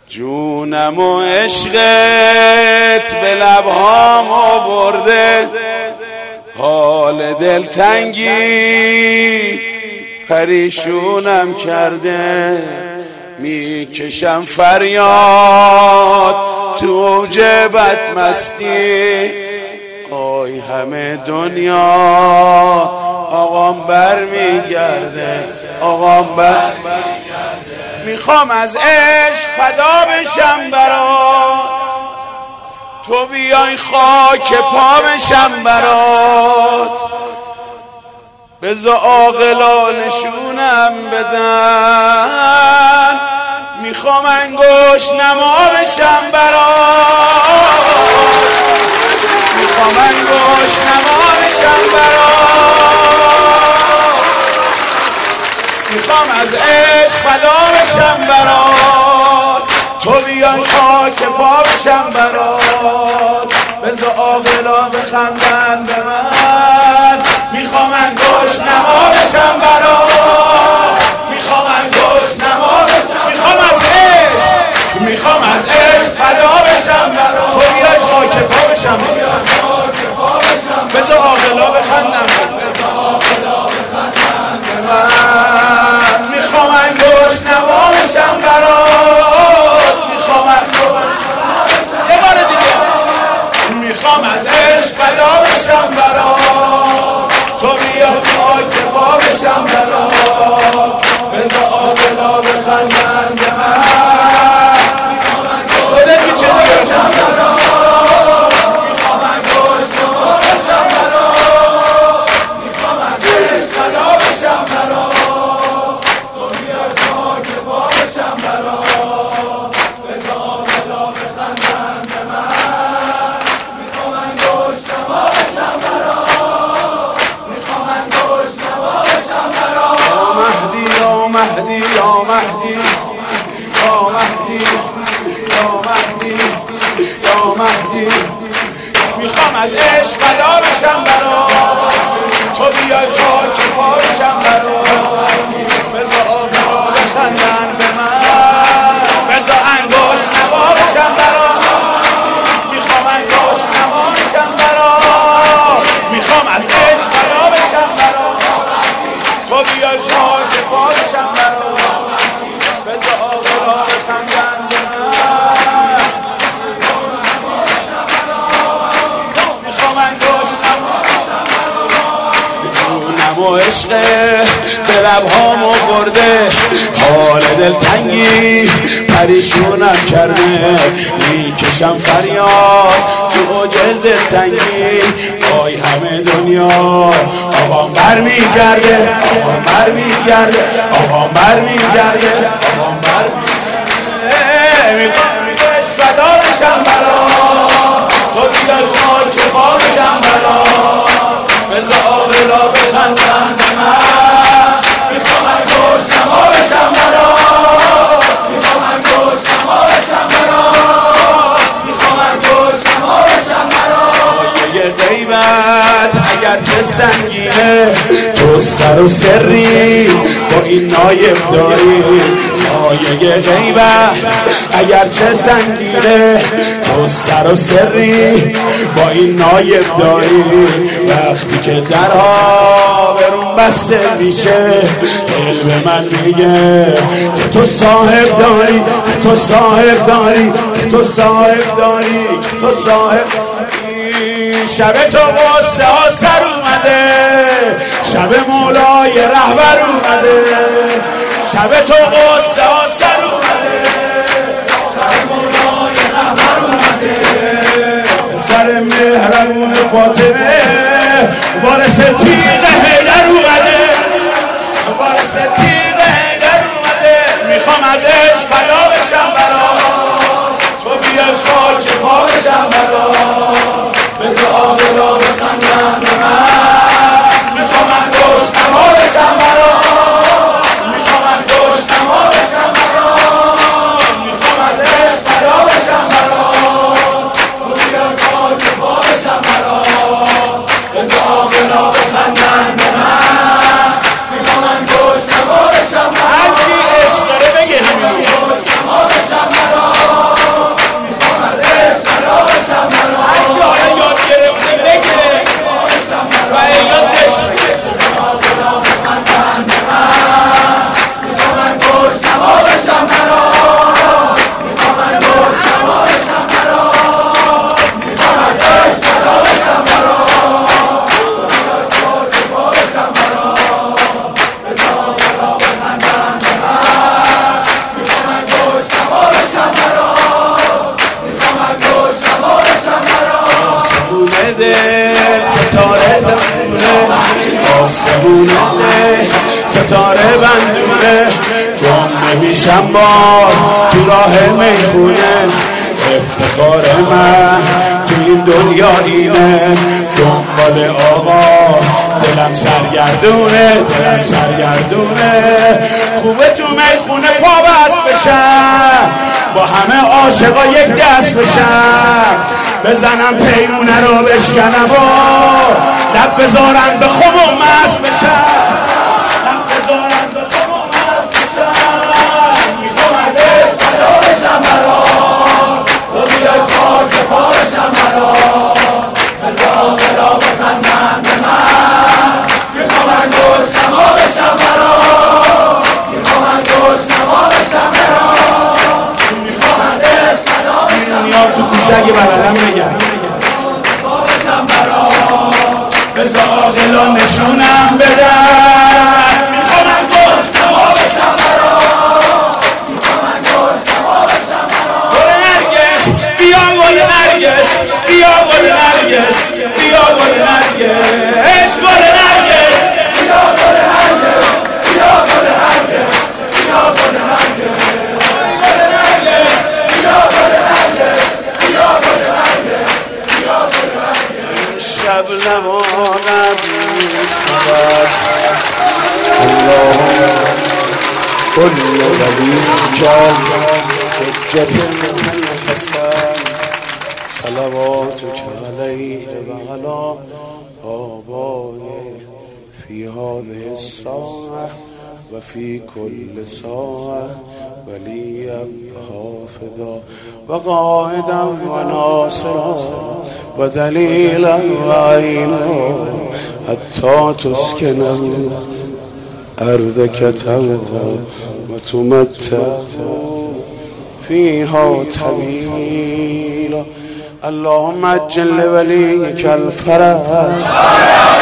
جونم و عشقت به لبهام آورده، حال دلتنگی پریشونم کرده. میکشم فریاد تو اوج بدمستی، آی همه دنیا آقام برمیگرده، آقام برمیگرده. میخوام از عشق فدا بشم برات، تو بیای خاک پا بشم برات. بذار عاقلا نشونم بدن، میخوام انگشت نما بشم برات، میخوام انگشت نما بشم برات. میخوام از عشق فدا بشم برات، تو بیای خاک پا بشم برات. بذار عاقلا بخندن به من، میخوام انگشت نما بشم برات، میخوام انگشت نما بشم. میخوام از عشق، میخوام از عشق فدا بشم برات، تو بیای خاک پا بشم. بذار عاقلا بخندن به من، میخوام انگشت نما بشم برات، میخوام انگشت نما بشم. یه بار دیگه میخوام از عشق فدا بشم برات، تو بیا خاک پا بشم برات. بذار عاقلا بخندن به من، خودت میتونی بشم برات، میخوام انگشت نما بشم برات، میخوام از عشق فدا بشم برات، تو بیا خاک پا بشم برات. بذار عاقلا بخندن به من، میخوام انگشت نما بشم برات، میخوام انگشت نما بشم برات. یا مهدی یا مهدی یا مهدی یا مهدی یا مهدی یا مهدی، میخوام از عشق فدا بشم برات، تو بیای خاک پا بشم برات. بذار عاقلا بخندن به من، بذار انگشت نما بشم برات، میخوام انگشت نما بشم برات. میخوام از عشق فدا بشم برات، تو بیای خاک پا بشم برات. بذار عاقلا بخندن به من، میخوام انگشت نما بشم برات. جونم و عشقه به لبهام آورده، حال دلتنگی پریشونم کرده. میکشم فریاد تو اوج دلتنگی، آی همه دنیا آقام برمیگرده، آقام برمیگرده، آقام برمیگرده، آقام برمیگرده. میخوام عشق فدا بشم برات، تو بیای خاک پا بشم برات. بذار عاقلا بخندن به من، میخوام انگشت نما بشم برات، میخوام انگشت نما بشم برات، میخوام انگشت نما بشم برات. سایه غیبت اگرچه سنگینه، تو سر و سری با این نایب داری. سایه غیبت اگرچه سنگینه، تو سر و سری با این نایب داری. وقتی که درها برون بسته میشه، دل به من میگه که تو صاحب داری، که تو صاحب داری، که تو صاحب داری، که تو صاحب داری. شب تو غصه ها سر اومده، شب مولای رهبر اومده. شب تو غصه ها سر اومده، شب مولای رهبر اومده. سر مهربون فاطمه وارث تیغ حیدر اومده، وارث تیغ حیدر اومده. میخوام از عشق فدا بشم برات، تو بیای خاک پا بشم برات. بذار عاقلا بخندن به من، میخوام انگشت نما بشم برات، میخوام انگشت نما بشم برات. میخوام از عشق فدا بشم برات، تو بیای خاک پا بشم برات. بذار عاقلا بخندن دل ستاره دمونه آسمونه ستاره بندونه گم نمیشم باز تو راه میخونه افتخار من تو این دنیا اینه دنبال آقا دلم سرگردونه خوبه تو میخونه پا بس بشم با همه عاشقا یک دست بشم بزنم پیمونه رو بشکنم و لب بذارم به خم و مست بشم میخوام ازش فدا بشم برام تو بیای خاک پا بشم برام بذار دلا بخندن به من میخوام انگشت نما بشم برام میخوام انگشت نما بشم برام میخوام ازش فدا بشم یا تو کوچه اگه بلدم بگم بشم برام بذار عاقلا نشونم بدن میخوام انگشت نما بشم برام میخوام انگشت نما بشم برام گل نرگس بیا گل نرگس بیا گل نرگس بیا گل نرگس گل نرگس بیا گل نرگس بیا گل نرگس بیا گل نرگس بیا گل نرگس بیا گل نرگس بیا گل نرگس شب نمانم میشود اللهم کل ولی جان حجت من حسن صلواتک علیه و علی آبائه فی هذه الساعه و فی کل ساعه ولیا حافظا و قائدا و ناصرا و دلیلا و عینا حتی تسکنه ارضک طوعا و تمتع فيها طويلا اللهم عجل لوليك الفرج